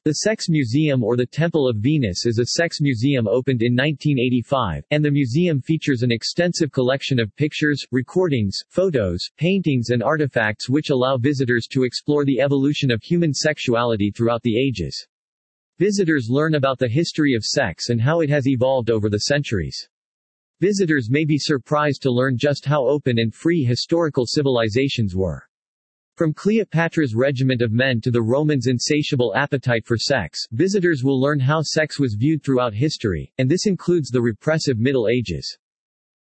The Sex Museum or the Temple of Venus is a sex museum opened in 1985, and the museum features an extensive collection of pictures, recordings, photos, paintings and artifacts which allow visitors to explore the evolution of human sexuality throughout the ages. Visitors learn about the history of sex and how it has evolved over the centuries. Visitors may be surprised to learn just how open and free historical civilizations were. From Cleopatra's regiment of men to the Romans' insatiable appetite for sex, visitors will learn how sex was viewed throughout history, and this includes the repressive Middle Ages.